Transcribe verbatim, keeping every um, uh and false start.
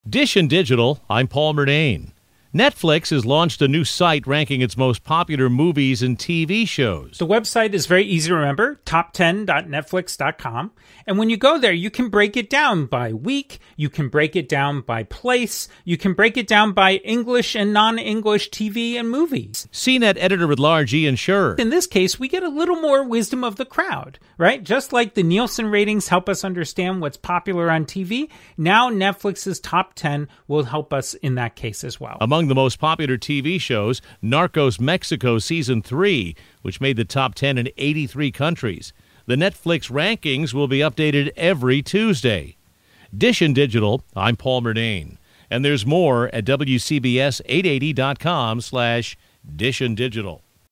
Dish and Digital, I'm Paul Murnane. Netflix has launched a new site ranking its most popular movies and T V shows. The website is very easy to remember, top ten dot netflix dot com. And when you go there, you can break it down by week, you can break it down by place, you can break it down by English and non-English T V and movies. C net editor-at-large Ian Sherr. In this case, we get a little more wisdom of the crowd, right? Just like the Nielsen ratings help us understand what's popular on T V, now Netflix's top ten will help us in that case as well. Among the most popular T V shows, Narcos Mexico Season three, which made the top ten in eighty-three countries. The Netflix rankings will be updated every Tuesday. Dish and Digital, I'm Paul Murnane. And there's more at W C B S eight eighty dot com slash Dish and Digital.